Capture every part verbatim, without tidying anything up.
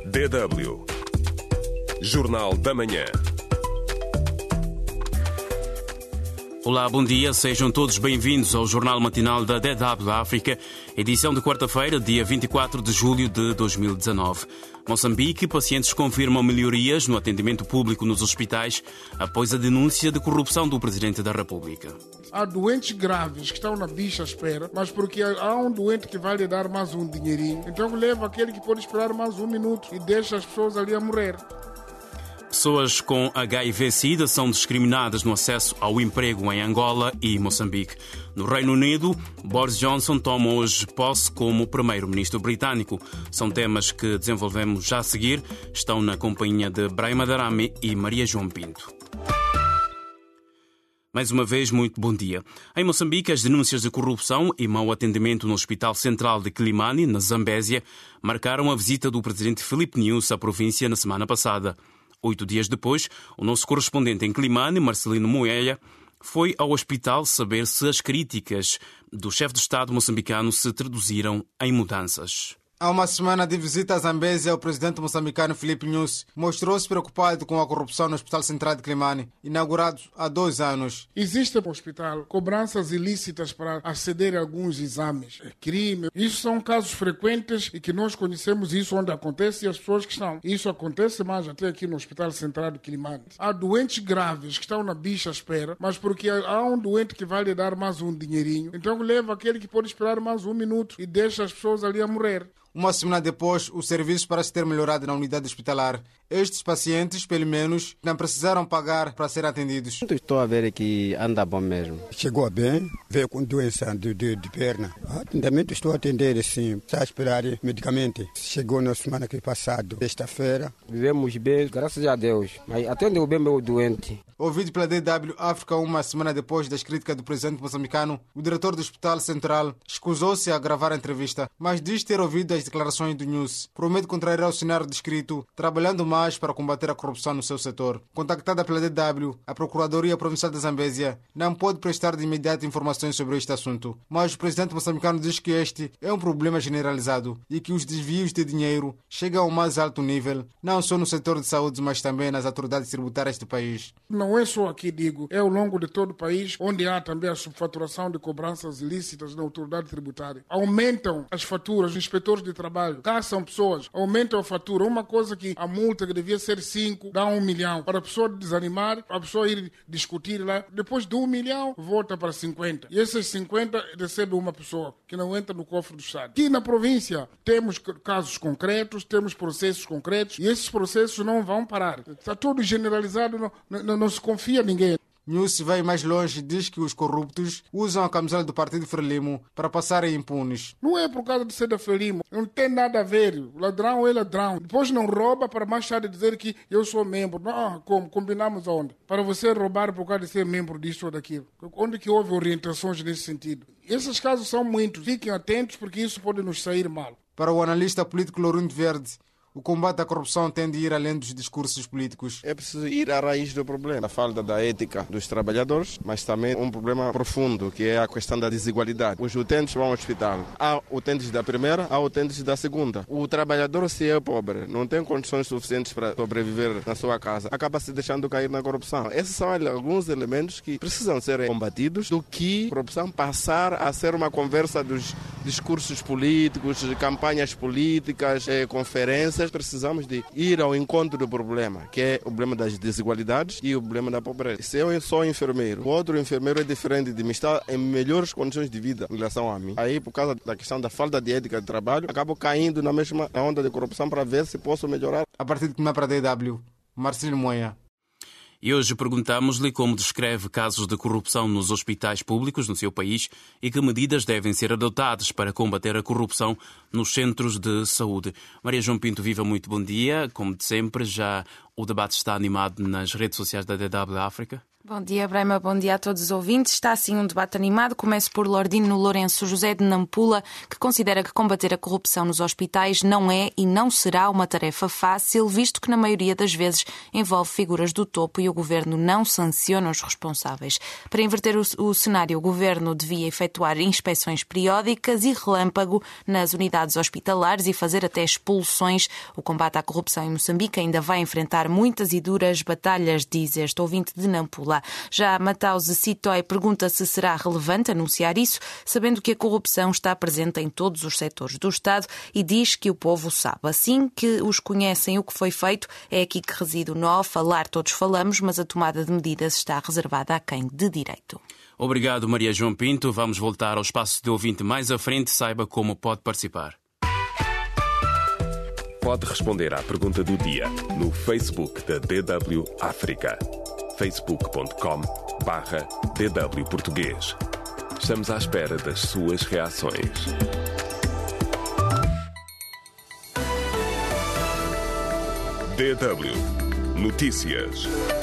D W Jornal da Manhã. Olá, bom dia. Sejam todos bem-vindos ao Jornal Matinal da D W África, edição de quarta-feira, dia vinte e quatro de julho de dois mil e dezanove. Moçambique, pacientes confirmam melhorias no atendimento público nos hospitais após a denúncia de corrupção do Presidente da República. Há doentes graves que estão na bicha à espera, mas porque há um doente que vai lhe dar mais um dinheirinho, então leva aquele que pode esperar mais um minuto e deixa as pessoas ali a morrer. Pessoas com H I V-Sida são discriminadas no acesso ao emprego em Angola e Moçambique. No Reino Unido, Boris Johnson toma hoje posse como primeiro-ministro britânico. São temas que desenvolvemos já a seguir. Estão na companhia de Brahima Darame e Maria João Pinto. Mais uma vez, muito bom dia. Em Moçambique, as denúncias de corrupção e mau atendimento no Hospital Central de Quilimane, na Zambésia, marcaram a visita do presidente Filipe Nyusi à província na semana passada. Oito dias depois, o nosso correspondente em Quilimane, Marcelino Moeia, foi ao hospital saber se as críticas do chefe de Estado moçambicano se traduziram em mudanças. Há uma semana de visita à Zambésia, o presidente moçambicano Filipe Nyusi mostrou-se preocupado com a corrupção no Hospital Central de Quilimane, inaugurado há dois anos. Existe no hospital cobranças ilícitas para aceder a alguns exames, crime. Isso são casos frequentes e que nós conhecemos isso onde acontece e as pessoas que estão. Isso acontece mais até aqui no Hospital Central de Quilimane. Há doentes graves que estão na bicha à espera, mas porque há um doente que vai lhe dar mais um dinheirinho, então leva aquele que pode esperar mais um minuto e deixa as pessoas ali a morrer. Uma semana depois, os serviços parecem ter melhorado na unidade hospitalar. Estes pacientes, pelo menos, não precisaram pagar para serem atendidos. Estou a ver que anda bom mesmo. Chegou bem, veio com doença de, de, de perna. Atendimento estou a atender, sim, está a esperar medicamento. Chegou na semana que passada, sexta-feira. Vivemos bem, graças a Deus, mas atendeu bem meu doente. Ouvido pela D W África uma semana depois das críticas do presidente moçambicano, o diretor do Hospital Central escusou-se a gravar a entrevista, mas diz ter ouvido as declarações do Nyusi. Promete contrariar o cenário descrito, trabalhando mais para combater a corrupção no seu setor. Contactada pela D W, a Procuradoria Provincial da Zambésia não pode prestar de imediato informações sobre este assunto, mas o presidente moçambicano diz que este é um problema generalizado e que os desvios de dinheiro chegam ao mais alto nível, não só no setor de saúde, mas também nas autoridades tributárias do país. Não é só aqui, digo, é ao longo de todo o país, onde há também a subfaturação de cobranças ilícitas na autoridade tributária. Aumentam as faturas, os inspetores de trabalho caçam pessoas, aumentam a fatura. Uma coisa que a multa que devia ser cinco, dá um milhão. Para a pessoa desanimar, a pessoa ir discutir lá, depois de um milhão, volta para cinquenta. E esses cinquenta recebe uma pessoa, que não entra no cofre do Estado. Aqui na província temos casos concretos, temos processos concretos, e esses processos não vão parar. Está tudo generalizado, não, não, não se confia em ninguém. Nyusi vai mais longe e diz que os corruptos usam a camisola do Partido Frelimo para passarem impunes. Não é por causa de ser da Frelimo, não tem nada a ver. O ladrão é ladrão. Depois não rouba para mais tarde dizer que eu sou membro. Não, como? Combinamos aonde? Para você roubar por causa de ser membro disto ou daquilo. Onde que houve orientações nesse sentido? Esses casos são muitos. Fiquem atentos porque isso pode nos sair mal. Para o analista político Lourinho Verde, o combate à corrupção tem de ir além dos discursos políticos. É preciso ir à raiz do problema, a falta da ética dos trabalhadores, mas também um problema profundo, que é a questão da desigualdade. Os utentes vão ao hospital. Há utentes da primeira, há utentes da segunda. O trabalhador, se é pobre, não tem condições suficientes para sobreviver na sua casa, acaba se deixando cair na corrupção. Esses são alguns elementos que precisam ser combatidos, do que a corrupção passar a ser uma conversa dos discursos políticos, de campanhas políticas, conferências. Precisamos de ir ao encontro do problema, que é o problema das desigualdades e o problema da pobreza. Se eu sou enfermeiro, o outro enfermeiro é diferente de mim, está em melhores condições de vida em relação a mim. Aí, por causa da questão da falta de ética de trabalho, acabo caindo na mesma onda de corrupção para ver se posso melhorar. A partir de que para a D W, Marcelino Moeia. E hoje perguntamos-lhe como descreve casos de corrupção nos hospitais públicos no seu país e que medidas devem ser adotadas para combater a corrupção nos centros de saúde. Maria João Pinto, viva, muito bom dia. Como de sempre, já o debate está animado nas redes sociais da D W África. Bom dia, Brema. Bom dia a todos os ouvintes. Está assim um debate animado. Começo por Lordino Lourenço José de Nampula, que considera que combater a corrupção nos hospitais não é e não será uma tarefa fácil, visto que na maioria das vezes envolve figuras do topo e o governo não sanciona os responsáveis. Para inverter o, o cenário, o governo devia efetuar inspeções periódicas e relâmpago nas unidades hospitalares e fazer até expulsões. O combate à corrupção em Moçambique ainda vai enfrentar muitas e duras batalhas, diz este ouvinte de Nampula. Já Matauze Citói pergunta se será relevante anunciar isso, sabendo que a corrupção está presente em todos os setores do Estado e diz que o povo sabe. Assim que os conhecem o que foi feito, é aqui que reside o nó. Falar todos falamos, mas a tomada de medidas está reservada a quem de direito. Obrigado, Maria João Pinto. Vamos voltar ao espaço de ouvinte mais à frente. Saiba como pode participar. Pode responder à pergunta do dia no Facebook da D W África. facebook ponto com barra D W Português. Estamos à espera das suas reações. D W Notícias.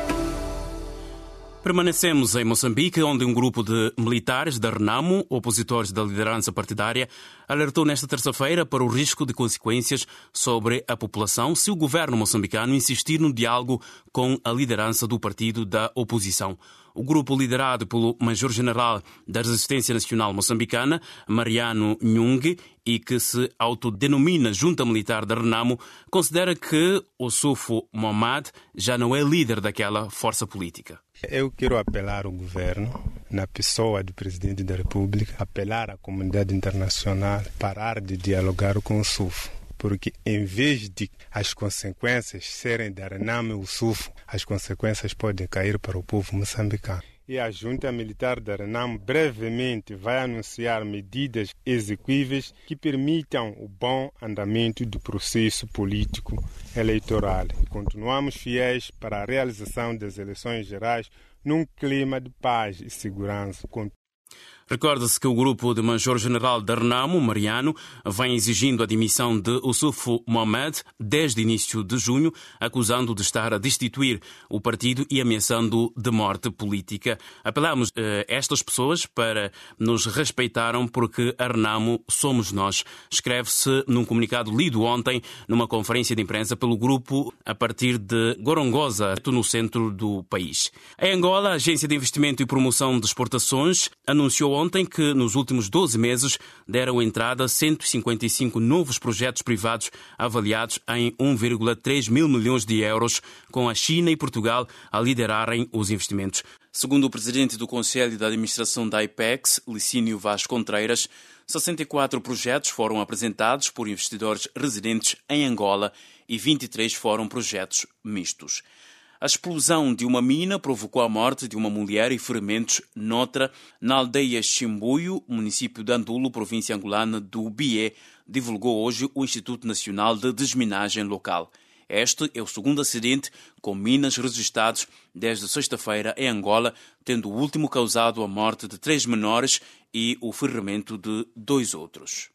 Permanecemos em Moçambique, onde um grupo de militares da Renamo, opositores da liderança partidária, alertou nesta terça-feira para o risco de consequências sobre a população se o governo moçambicano insistir no diálogo com a liderança do partido da oposição. O grupo liderado pelo Major-General da Resistência Nacional Moçambicana, Mariano Nhung, e que se autodenomina Junta Militar da Renamo, considera que Ossufo Mohamed já não é líder daquela força política. Eu quero apelar ao governo, na pessoa do Presidente da República, apelar à comunidade internacional a parar de dialogar com o Sufo. Porque em vez de as consequências serem da Renamo e o Sufo, as consequências podem cair para o povo moçambicano. E a junta militar da Renamo brevemente vai anunciar medidas execuíveis que permitam o bom andamento do processo político eleitoral. Continuamos fiéis para a realização das eleições gerais num clima de paz e segurança. Recorda-se que o grupo de Major-General da Renamo, Mariano, vem exigindo a demissão de Ossufo Mohamed desde início de junho, acusando de estar a destituir o partido e ameaçando de morte política. Apelamos a eh, estas pessoas para nos respeitarem porque a Renamo somos nós. Escreve-se num comunicado lido ontem numa conferência de imprensa pelo grupo a partir de Gorongosa, no centro do país. Em Angola, a Agência de Investimento e Promoção de Exportações anunciou ontem que nos últimos doze meses deram entrada a cento e cinquenta e cinco novos projetos privados avaliados em um vírgula três mil milhões de euros, com a China e Portugal a liderarem os investimentos. Segundo o presidente do Conselho de Administração da IPEX, Licínio Vaz Contreiras, sessenta e quatro projetos foram apresentados por investidores residentes em Angola e vinte e três foram projetos mistos. A explosão de uma mina provocou a morte de uma mulher e ferimentos noutra na aldeia Chimbuio, município de Andulo, província angolana do Bié, divulgou hoje o Instituto Nacional de Desminagem Local. Este é o segundo acidente com minas registrados desde sexta-feira em Angola, tendo o último causado a morte de três menores e o ferimento de dois outros.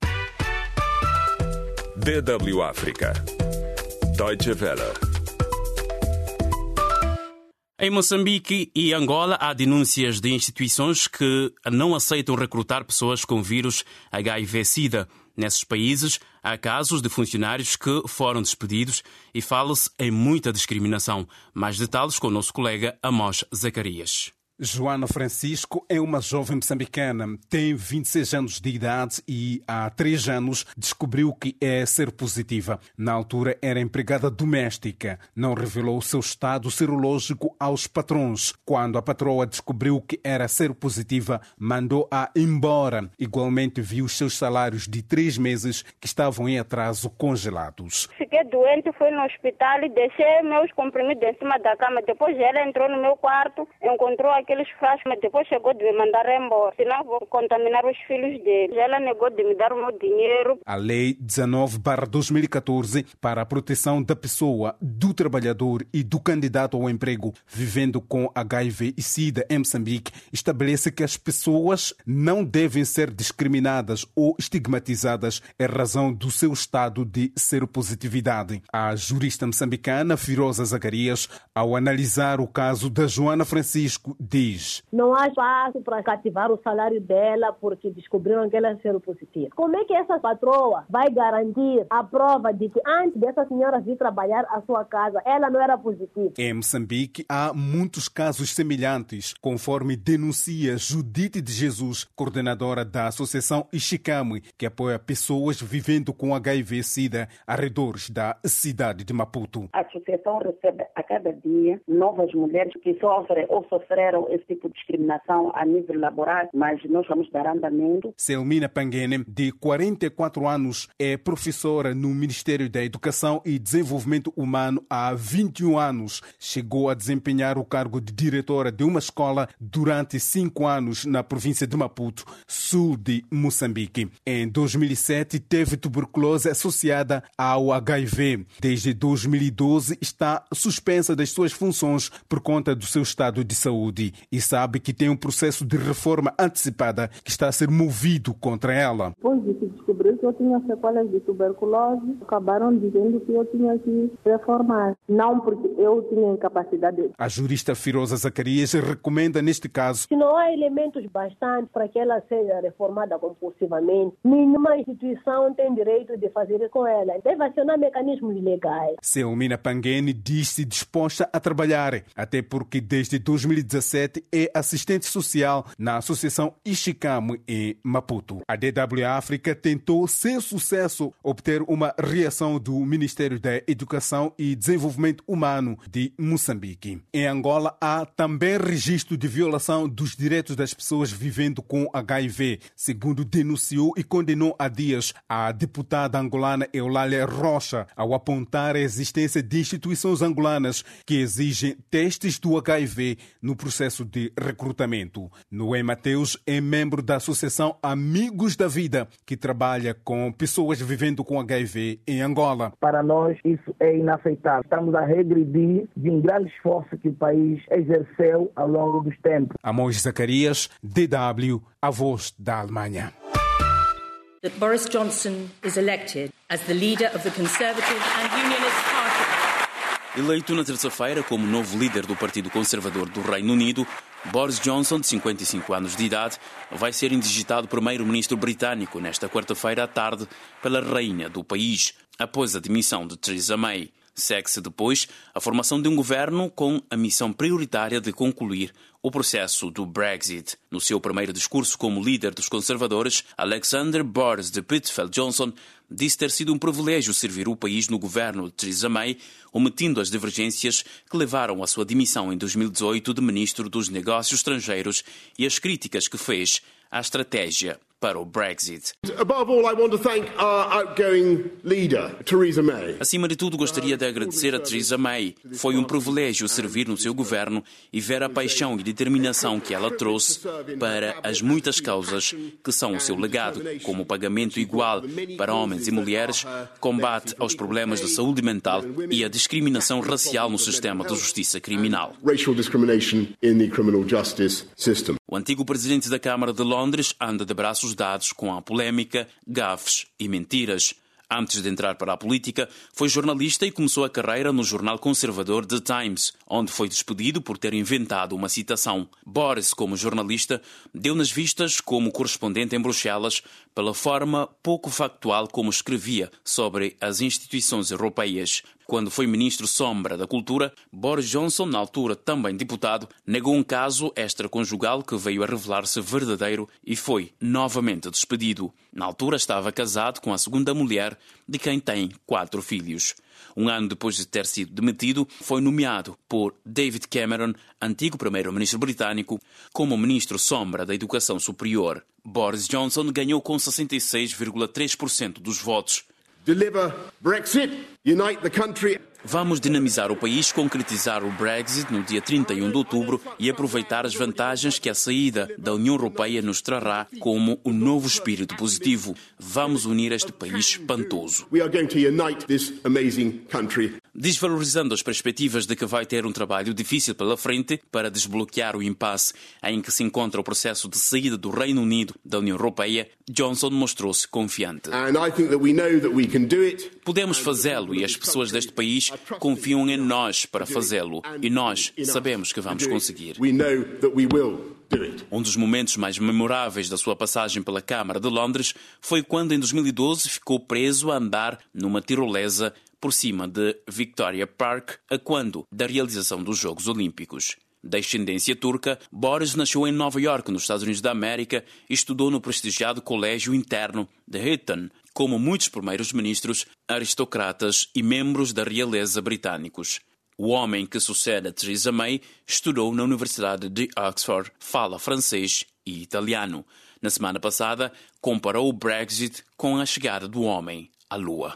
D W África. Deutsche Welle. Em Moçambique e Angola há denúncias de instituições que não aceitam recrutar pessoas com vírus H I V-Sida. Nesses países há casos de funcionários que foram despedidos e fala-se em muita discriminação. Mais detalhes com o nosso colega Amós Zacarias. Joana Francisco é uma jovem moçambicana, tem vinte e seis anos de idade e há três anos descobriu que é seropositiva. Na altura era empregada doméstica. Não revelou o seu estado serológico aos patrões. Quando a patroa descobriu que era seropositiva, mandou-a embora. Igualmente viu os seus salários de três meses que estavam em atraso congelados. Fiquei doente, fui no hospital e deixei meus comprimidos em cima da cama. Depois ela entrou no meu quarto, encontrou naqueles frascos, mas depois chegou de me mandar embora, senão vou contaminar os filhos dele. Ela negou de me dar o meu dinheiro. A Lei dezenove barra dois mil e catorze para a proteção da pessoa, do trabalhador e do candidato ao emprego vivendo com H I V e SIDA em Moçambique estabelece que as pessoas não devem ser discriminadas ou estigmatizadas em razão do seu estado de seropositividade. A jurista moçambicana Firoza Zacarias, ao analisar o caso da Joana Francisco, diz: não há espaço para cativar o salário dela porque descobriram que ela é seropositiva. Como é que essa patroa vai garantir a prova de que antes dessa senhora vir trabalhar à sua casa, ela não era positiva? Em Moçambique há muitos casos semelhantes, conforme denuncia Judite de Jesus, coordenadora da Associação Ixicame, que apoia pessoas vivendo com H I V e SIDA arredores da cidade de Maputo. A associação recebe a cada dia novas mulheres que sofrem ou sofreram esse tipo de discriminação a nível laboral, mas nós vamos dar andamento. Selmina Panguene, de quarenta e quatro anos, é professora no Ministério da Educação e Desenvolvimento Humano há vinte e um anos. Chegou a desempenhar o cargo de diretora de uma escola durante cinco anos na província de Maputo, sul de Moçambique. Em dois mil e sete, teve tuberculose associada ao H I V. Desde dois mil e doze, está suspensa das suas funções por conta do seu estado de saúde e sabe que tem um processo de reforma antecipada que está a ser movido contra ela. Depois de se descobrir que eu tinha sequelas de tuberculose, acabaram dizendo que eu tinha que reformar. Não porque eu tinha incapacidade. A jurista Firoza Zacarias recomenda neste caso: se não há elementos bastantes para que ela seja reformada compulsivamente, nenhuma instituição tem direito de fazer com ela. Deve acionar mecanismos legais. Selmina Panguene diz-se disposta a trabalhar, até porque desde dois mil e dezassete é assistente social na Associação Ixicame em Maputo. A D W África tentou, sem sucesso, obter uma reação do Ministério da Educação e Desenvolvimento Humano de Moçambique. Em Angola há também registro de violação dos direitos das pessoas vivendo com H I V, segundo denunciou e condenou há dias a deputada angolana Eulália Rocha, ao apontar a existência de instituições angolanas que exigem testes do H I V no processo de recrutamento. Noé Mateus é membro da Associação Amigos da Vida, que trabalha com pessoas vivendo com H I V em Angola. Para nós isso é inaceitável. Estamos a regredir de um grande esforço que o país exerceu ao longo dos tempos. Amós Zacarias, D W, a voz da Alemanha. That Boris Johnson is elected as the leader of the Conservative and Unionist Party. Eleito na terça-feira como novo líder do Partido Conservador do Reino Unido, Boris Johnson, de cinquenta e cinco anos de idade, vai ser indigitado primeiro-ministro britânico nesta quarta-feira à tarde pela rainha do país, após a demissão de Theresa May. Segue-se depois a formação de um governo com a missão prioritária de concluir o processo do Brexit. No seu primeiro discurso como líder dos conservadores, Alexander Boris de Pitfeld Johnson disse ter sido um privilégio servir o país no governo de Theresa May, omitindo as divergências que levaram à sua demissão em dois mil e dezoito de ministro dos Negócios Estrangeiros e as críticas que fez à estratégia para o Brexit. Above all, I want to thank our outgoing leader, Theresa May. Acima de tudo, gostaria de agradecer a Theresa May. Foi um privilégio servir no seu governo e ver a paixão e determinação que ela trouxe para as muitas causas que são o seu legado, como o pagamento igual para homens e mulheres, combate aos problemas de saúde mental e a discriminação racial no sistema de justiça criminal. Racial discrimination in the criminal justice system. O antigo presidente da Câmara de Londres anda de braços dados com a polémica, gafes e mentiras. Antes de entrar para a política, foi jornalista e começou a carreira no jornal conservador The Times, onde foi despedido por ter inventado uma citação. Boris, como jornalista, deu nas vistas como correspondente em Bruxelas pela forma pouco factual como escrevia sobre as instituições europeias. Quando foi ministro sombra da Cultura, Boris Johnson, na altura também deputado, negou um caso extraconjugal que veio a revelar-se verdadeiro e foi novamente despedido. Na altura estava casado com a segunda mulher, de quem tem quatro filhos. Um ano depois de ter sido demitido, foi nomeado por David Cameron, antigo primeiro-ministro britânico, como ministro sombra da Educação Superior. Boris Johnson ganhou com sessenta e seis vírgula três por cento dos votos. Deliver Brexit, unite the country. Vamos dinamizar o país, concretizar o Brexit no dia trinta e um de outubro e aproveitar as vantagens que a saída da União Europeia nos trará como um novo espírito positivo. Vamos unir este país espantoso. Desvalorizando as perspectivas de que vai ter um trabalho difícil pela frente para desbloquear o impasse em que se encontra o processo de saída do Reino Unido da União Europeia, Johnson mostrou-se confiante. Podemos fazê-lo e as pessoas deste país confiam em nós para fazê-lo e nós sabemos que vamos conseguir. Um dos momentos mais memoráveis da sua passagem pela Câmara de Londres foi quando em dois mil e doze ficou preso a andar numa tirolesa por cima de Victoria Park a quando da realização dos Jogos Olímpicos. De ascendência turca, Boris nasceu em Nova York, nos Estados Unidos da América, e estudou no prestigiado Colégio Interno de Eton, como muitos primeiros ministros, aristocratas e membros da realeza britânicos. O homem que sucede a Theresa May estudou na Universidade de Oxford, fala francês e italiano. Na semana passada, comparou o Brexit com a chegada do homem à Lua.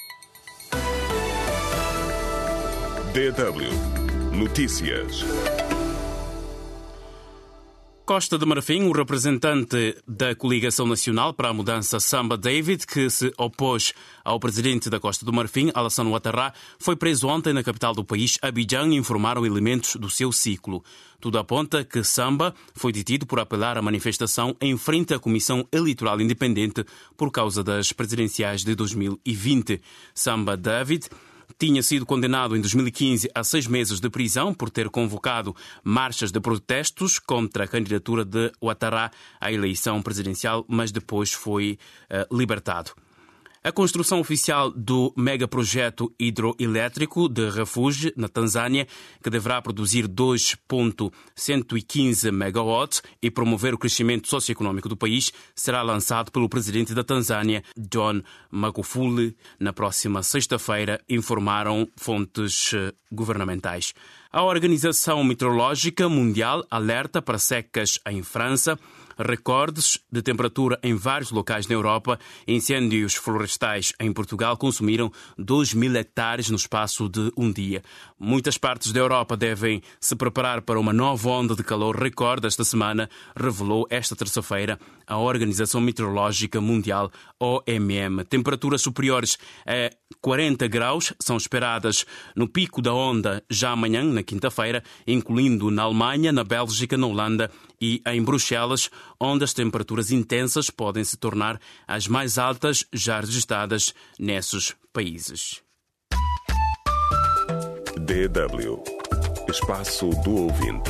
D W Notícias. Costa de Marfim, o representante da Coligação Nacional para a Mudança, Samba David, que se opôs ao presidente da Costa do Marfim, Alassane Ouattara, foi preso ontem na capital do país, Abidjan, informaram elementos do seu ciclo. Tudo aponta que Samba foi detido por apelar à manifestação em frente à Comissão Eleitoral Independente por causa das presidenciais de dois mil e vinte. Samba David tinha sido condenado em dois mil e quinze a seis meses de prisão por ter convocado marchas de protestos contra a candidatura de Ouattara à eleição presidencial, mas depois foi uh, libertado. A construção oficial do megaprojeto hidroelétrico de Refúgio, na Tanzânia, que deverá produzir dois vírgula cento e quinze megawatts e promover o crescimento socioeconômico do país, será lançado pelo presidente da Tanzânia, John Magufuli, na próxima sexta-feira, informaram fontes governamentais. A Organização Meteorológica Mundial alerta para secas em França, recordes de temperatura em vários locais na Europa, incêndios florestais em Portugal consumiram dois mil hectares no espaço de um dia. Muitas partes da Europa devem se preparar para uma nova onda de calor recorde esta semana, revelou esta terça-feira a Organização Meteorológica Mundial, O M M. Temperaturas superiores a quarenta graus são esperadas no pico da onda já amanhã, na quinta-feira, incluindo na Alemanha, na Bélgica, na Holanda e em Bruxelas, onde as temperaturas intensas podem se tornar as mais altas já registradas nesses países. D W Espaço do Ouvinte.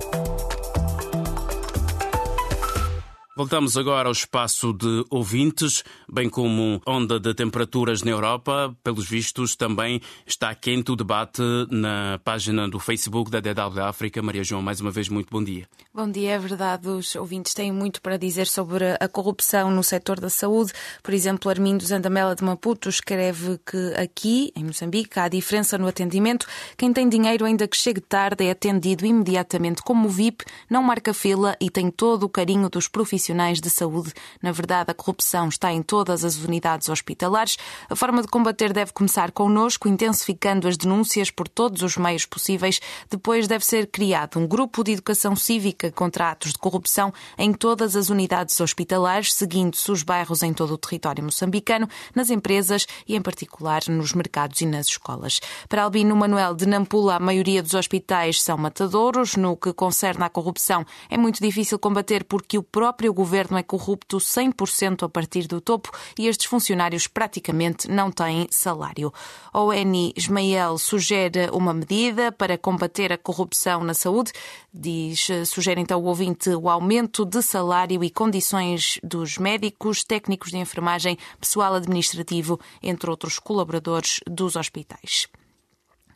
Voltamos agora ao espaço de ouvintes, bem como onda de temperaturas na Europa. Pelos vistos, também está quente o debate na página do Facebook da D W África. Maria João, mais uma vez, muito bom dia. Bom dia, é verdade. Os ouvintes têm muito para dizer sobre a corrupção no setor da saúde. Por exemplo, Armindo Zandamela de Maputo escreve que aqui, em Moçambique, há diferença no atendimento. Quem tem dinheiro, ainda que chegue tarde, é atendido imediatamente como V I P, não marca fila e tem todo o carinho dos profissionais de saúde. Na verdade, a corrupção está em todas as unidades hospitalares. A forma de combater deve começar connosco, intensificando as denúncias por todos os meios possíveis. Depois deve ser criado um grupo de educação cívica contra atos de corrupção em todas as unidades hospitalares, seguindo-se os bairros em todo o território moçambicano, nas empresas e, em particular, nos mercados e nas escolas. Para Albino Manuel de Nampula, a maioria dos hospitais são matadouros. No que concerne à corrupção, é muito difícil combater porque o próprio governo é corrupto cem por cento a partir do topo e estes funcionários praticamente não têm salário. O N Ismael sugere uma medida para combater a corrupção na saúde. Diz, sugere então o ouvinte o aumento de salário e condições dos médicos, técnicos de enfermagem, pessoal administrativo, entre outros colaboradores dos hospitais.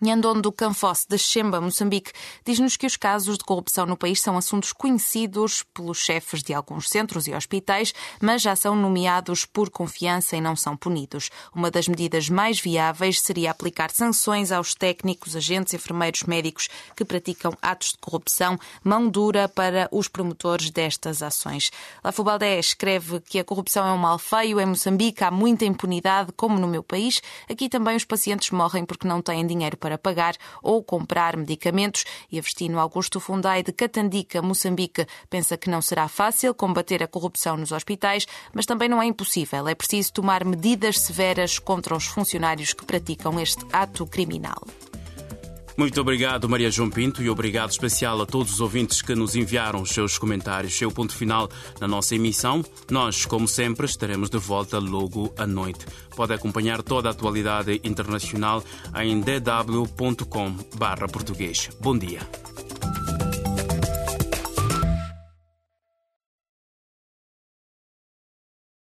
Nhandondo Canfosse, de Xemba, Moçambique, diz-nos que os casos de corrupção no país são assuntos conhecidos pelos chefes de alguns centros e hospitais, mas já são nomeados por confiança e não são punidos. Uma das medidas mais viáveis seria aplicar sanções aos técnicos, agentes, enfermeiros, médicos que praticam atos de corrupção, mão dura para os promotores destas ações. Lafubaldé escreve que a corrupção é um mal feio. Em Moçambique há muita impunidade, como no meu país. Aqui também os pacientes morrem porque não têm dinheiro para pagar ou comprar medicamentos. E Agostinho Augusto Fundai, de Catandica, Moçambique, pensa que não será fácil combater a corrupção nos hospitais, mas também não é impossível. É preciso tomar medidas severas contra os funcionários que praticam este ato criminal. Muito obrigado, Maria João Pinto, e obrigado especial a todos os ouvintes que nos enviaram os seus comentários. É o ponto final na nossa emissão. Nós, como sempre, estaremos de volta logo à noite. Pode acompanhar toda a atualidade internacional em d w ponto com barra português. Bom dia.